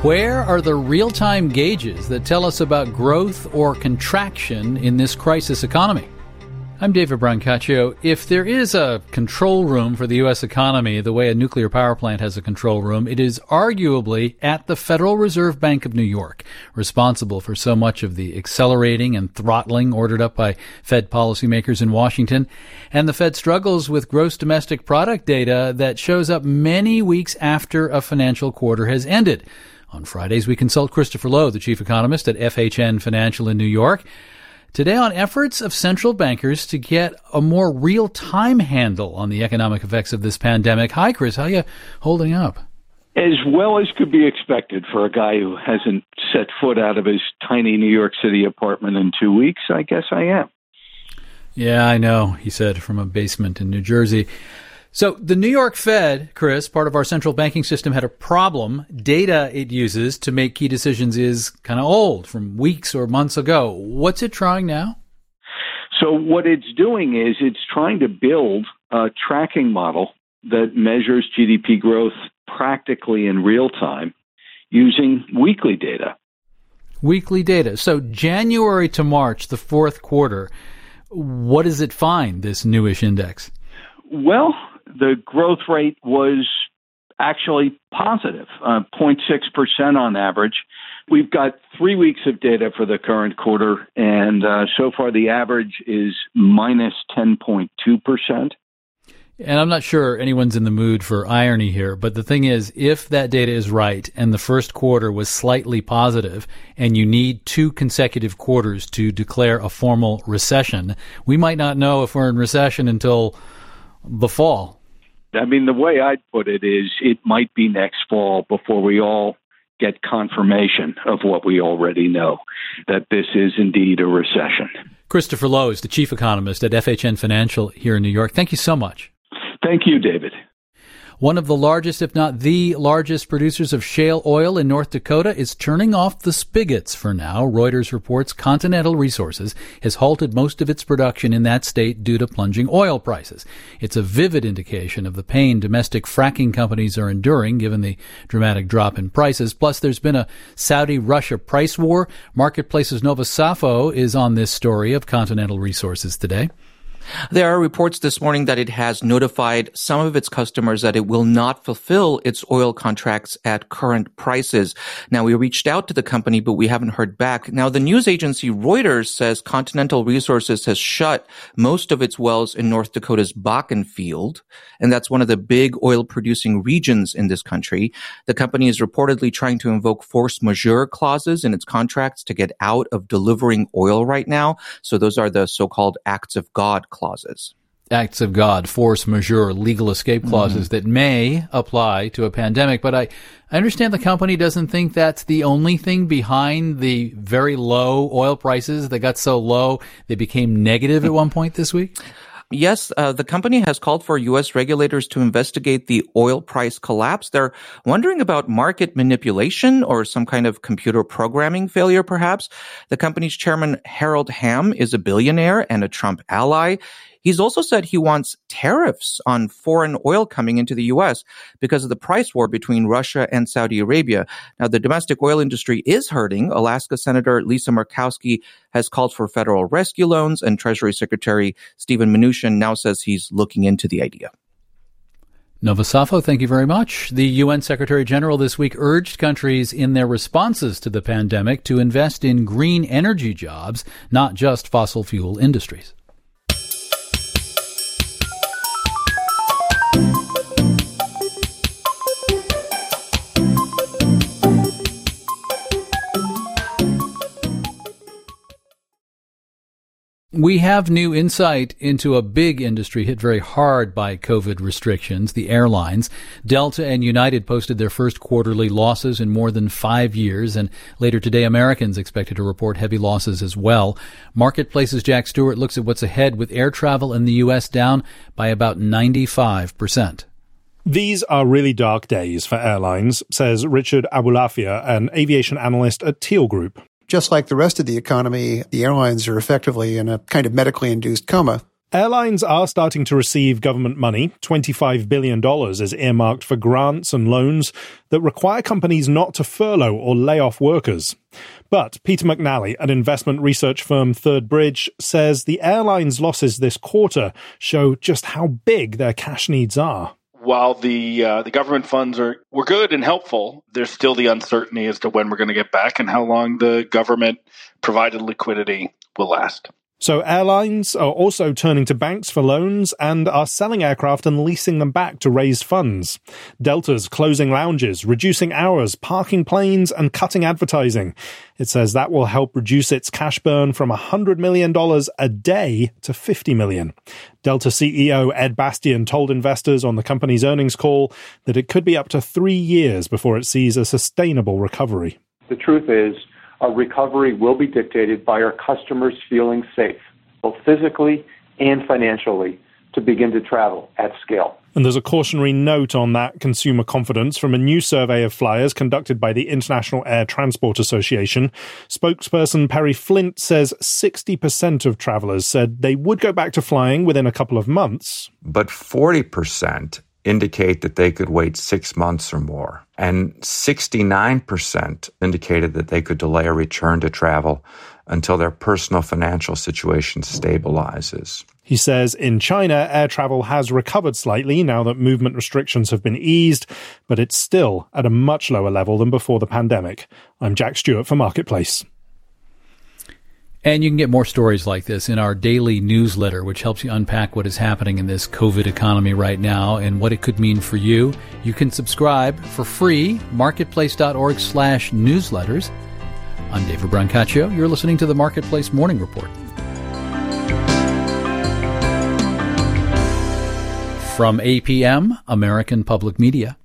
Where are the real-time gauges that tell us about growth or contraction in this crisis economy? I'm David Brancaccio. If there is a control room for the U.S. economy the way a nuclear power plant has a control room, it is arguably at the Federal Reserve Bank of New York, responsible for so much of the accelerating and throttling ordered up by Fed policymakers in Washington. And the Fed struggles with gross domestic product data that shows up many weeks after a financial quarter has ended. On Fridays, we consult Christopher Lowe, the chief economist at FHN Financial in New York. Today on efforts of central bankers to get a more real-time handle on the economic effects of this pandemic. Hi, Chris. How are you holding up? As well as could be expected for a guy who hasn't set foot out of his tiny New York City apartment in 2 weeks. I guess I am. Yeah, I know, he said from a basement in New Jersey. So the New York Fed, Chris, part of our central banking system, had a problem. Data it uses to make key decisions is kind of old, from weeks or months ago. What's it trying now? So what it's doing is it's trying to build a tracking model that measures GDP growth practically in real time using weekly data. Weekly data. So January to March, the fourth quarter, what does it find, this newish index? Well, the growth rate was actually positive, 0.6% on average. We've got 3 weeks of data for the current quarter, and so far the average is minus 10.2%. And I'm not sure anyone's in the mood for irony here, but the thing is, if that data is right and the first quarter was slightly positive and you need 2 consecutive quarters to declare a formal recession, we might not know if we're in recession until the fall. I mean, the way I'd put it is it might be next fall before we all get confirmation of what we already know, that this is indeed a recession. Christopher Lowe is the chief economist at FHN Financial here in New York. Thank you so much. Thank you, David. One of the largest, if not the largest, producers of shale oil in North Dakota is turning off the spigots for now. Reuters reports Continental Resources has halted most of its production in that state due to plunging oil prices. It's a vivid indication of the pain domestic fracking companies are enduring given the dramatic drop in prices. Plus, there's been a Saudi-Russia price war. Marketplace's Novosafo is on this story of Continental Resources today. There are reports this morning that it has notified some of its customers that it will not fulfill its oil contracts at current prices. Now, we reached out to the company, but we haven't heard back. Now, the news agency Reuters says Continental Resources has shut most of its wells in North Dakota's Bakken field, and that's one of the big oil-producing regions in this country. The company is reportedly trying to invoke force majeure clauses in its contracts to get out of delivering oil right now. So those are the so-called acts of God clauses. Acts of God, force majeure, legal escape clauses that may apply to a pandemic. But I understand the company doesn't think that's the only thing behind the very low oil prices that got so low they became negative at one point this week. Yes, the company has called for U.S. regulators to investigate the oil price collapse. They're wondering about market manipulation or some kind of computer programming failure, perhaps. The company's chairman, Harold Hamm, is a billionaire and a Trump ally. He's also said he wants tariffs on foreign oil coming into the U.S. because of the price war between Russia and Saudi Arabia. Now, the domestic oil industry is hurting. Alaska Senator Lisa Murkowski has called for federal rescue loans, and Treasury Secretary Steven Mnuchin now says he's looking into the idea. Novosafo, thank you very much. The UN Secretary General this week urged countries in their responses to the pandemic to invest in green energy jobs, not just fossil fuel industries. We have new insight into a big industry hit very hard by COVID restrictions, the airlines. Delta and United posted their first quarterly losses in more than 5 years, and later today Americans expected to report heavy losses as well. Marketplace's Jack Stewart looks at what's ahead with air travel in the U.S. down by about 95%. These are really dark days for airlines, says Richard Abulafia, an aviation analyst at Teal Group. Just like the rest of the economy, the airlines are effectively in a kind of medically induced coma. Airlines are starting to receive government money. $25 billion is earmarked for grants and loans that require companies not to furlough or lay off workers. But Peter McNally at investment research firm Third Bridge says the airlines' losses this quarter show just how big their cash needs are. While the government funds were good and helpful, there's still the uncertainty as to when we're going to get back and how long the government-provided liquidity will last. So airlines are also turning to banks for loans and are selling aircraft and leasing them back to raise funds. Delta's closing lounges, reducing hours, parking planes, and cutting advertising. It says that will help reduce its cash burn from $100 million a day to $50 million. Delta CEO Ed Bastian told investors on the company's earnings call that it could be up to 3 years before it sees a sustainable recovery. The truth is, our recovery will be dictated by our customers feeling safe, both physically and financially, to begin to travel at scale. And there's a cautionary note on that consumer confidence from a new survey of flyers conducted by the International Air Transport Association. Spokesperson Perry Flint says 60% of travelers said they would go back to flying within a couple of months. But 40% indicate that they could wait 6 months or more. And 69% indicated that they could delay a return to travel until their personal financial situation stabilizes. He says in China, air travel has recovered slightly now that movement restrictions have been eased, but it's still at a much lower level than before the pandemic. I'm Jack Stewart for Marketplace. And you can get more stories like this in our daily newsletter, which helps you unpack what is happening in this COVID economy right now and what it could mean for you. You can subscribe for free, marketplace.org/newsletters. I'm David Brancaccio. You're listening to the Marketplace Morning Report. From APM, American Public Media.